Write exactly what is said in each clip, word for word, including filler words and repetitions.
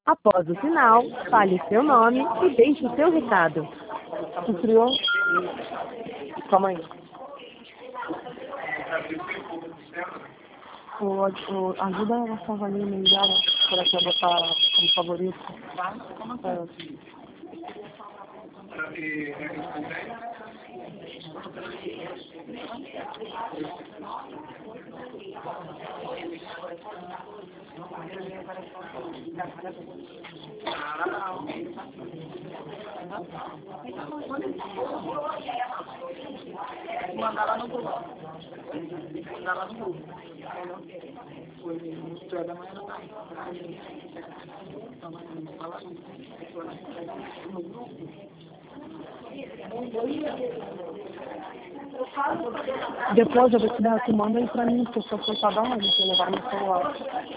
Após o sinal, fale seu nome e deixe o seu recado. Anfitrião. Calma aí. O, o, ajuda a Savalinha me ligar, se ela quer botar como favorito. É. Mandar lá no grupo. Mandar lá no grupo. Foi no da manhã, não tá. No grupo. Depois eu vou te dar, tu manda aí pra mim, porque eu for cada um, eu vou levar no celular.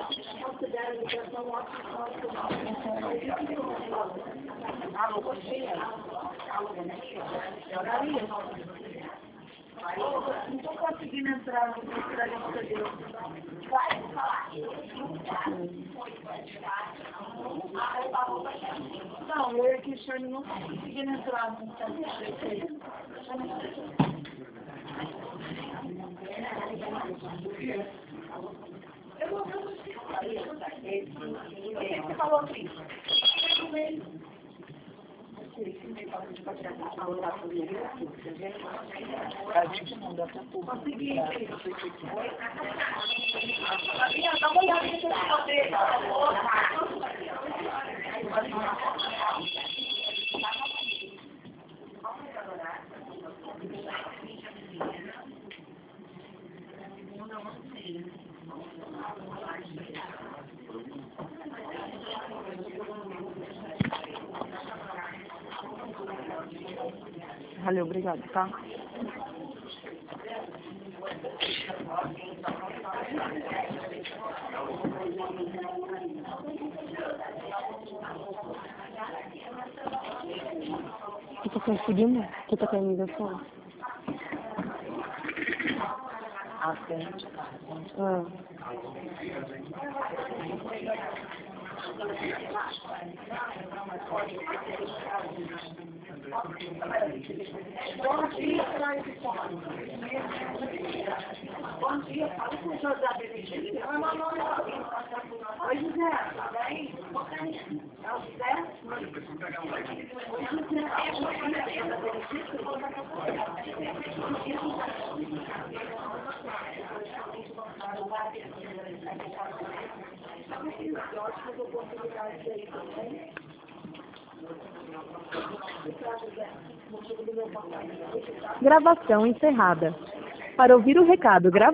Não estou conseguindo entrar no lista dele. Vai falar. Não, eu e a Cristiane não estou conseguindo entrar no lista dele. Eu vou ver o que você falou, Cris. A gente não dá pra tudo. Consegui. Dá uma olhada no seu dele. Valeu, obrigado, tá? Tu tá conseguindo? Tu tá com a ligação? Ah, sim. Ah. Bom dia, Bom dia, fala com o senhor da B B G. Oi, José, tá bem? É o José? Oi, José. Gravação encerrada. Para ouvir o recado gravado,